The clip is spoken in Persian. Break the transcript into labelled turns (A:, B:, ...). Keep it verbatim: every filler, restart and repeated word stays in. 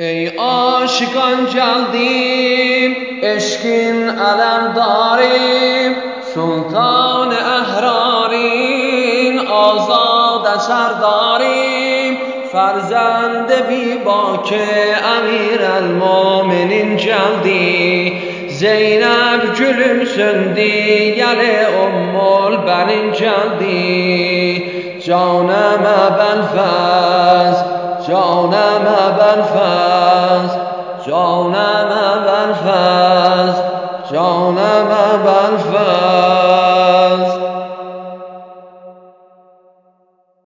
A: ای عاشقان جلدیم عشقین علم داریم، سلطان احراریم آزاد اثر داریم، فرزند بی باک امیر المومنین جلدی، زینب gülüm söndü yele ummul benin geldi، جانم ابوالفضل جانم ابوالفضل